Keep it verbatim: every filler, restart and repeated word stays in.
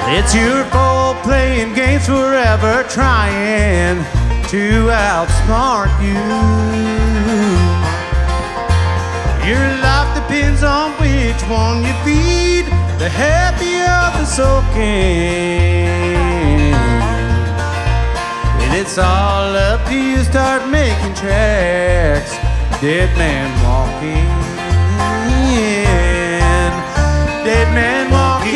It's your fault playing games forever, trying to outsmart you. Your life depends on which one you feed, the happier the soaking. And it's all up to you, start making tracks, dead man walking, dead man walking.